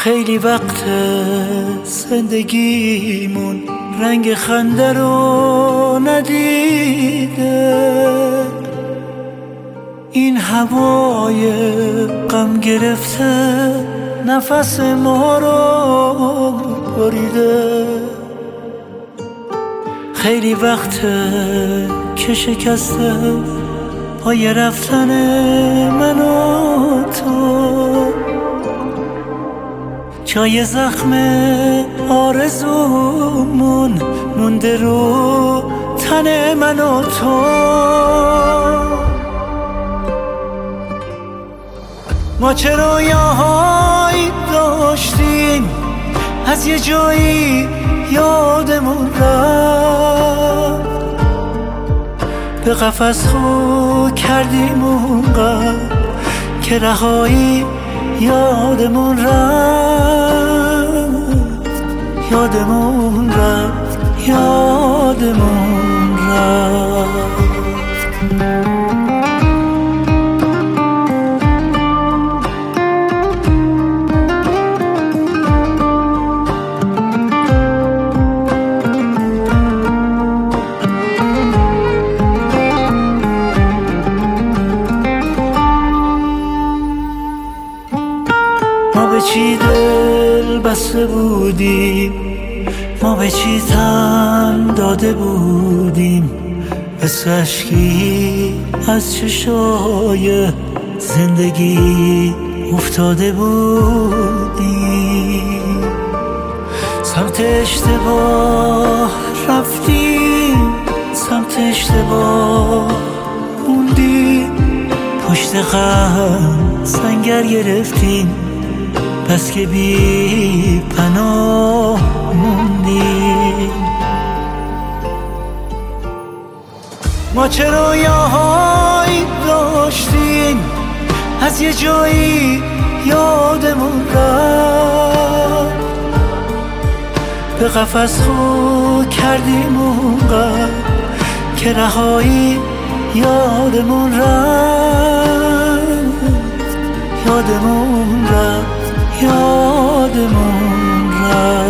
خیلی وقت زندگیمون رنگ خنده رو ندیده، این هوای غم گرفته نفس ما رو بریده. خیلی وقت که شکسته پای رفتن من و تو، جای زخم آرزومون مونده رو تن من و تو. ما چه رویاهایی داشتیم از یه جایی یادمون رفت، به قفس خو کردیم اونقدر که رهایی یادمون رفت، یادمون رفت، یادمون رفت. ما به چی دل بسته بودیم، ما به چی تن داده بودیم، مثل اشکی از چشای زندگی افتاده بودیم. سمت اشتباه رفتیم، سمت اشتباه موندیم، پشت غم سنگر گرفتیم، بس که بی پناه موندیم. ما چه رویاهایی داشتیم از یه جایی یادمون رفت، به قفس خو کردیم اونقدر که رهایی یادمون رفت، یادمون رفت، یادمون رفت.